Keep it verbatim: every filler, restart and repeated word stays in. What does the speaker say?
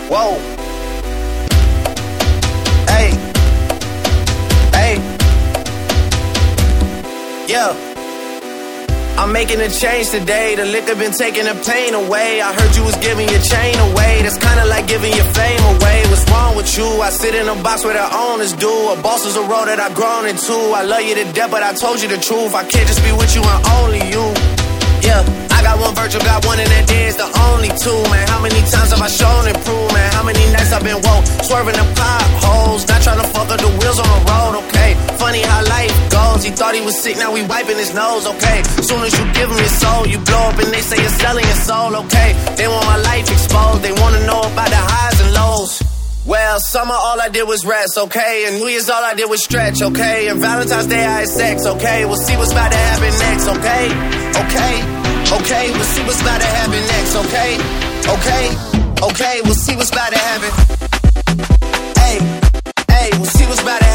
Whoa. Hey. Hey. Yeah. I'm making a change today. The liquor been taking the pain away. I heard you was giving your chain away. That's kinda like giving your fame away. What's wrong with you? I sit in a box where the owners do. A boss is a role that I've grown into. I love you to death, but I told you the truth. I can't just be with you and only you. Yeah, I got one virtual, got one, and that day is the only two, man. How many times have I shown and proved, man? How many nights I've been woke, swerving the potholes, not trying to fuck up the wheels on the road, okay? Funny how life goes. He thought he was sick, now we wiping his nose, okay? Soon as you give him your soul, you blow up and they say you're selling your soul, okay? They want my life exposed, they wanna know about the highs and lows. Well, summer all I did was rest, okay? And New Year's all I did was stretch, okay? And Valentine's Day I had sex, okay? We'll see what's about to happen next, okay? Okay, okay, we'll see what's about to happen next, okay? Okay, okay, we'll see what's about to happen. Hey, hey, we'll see what's about to happen.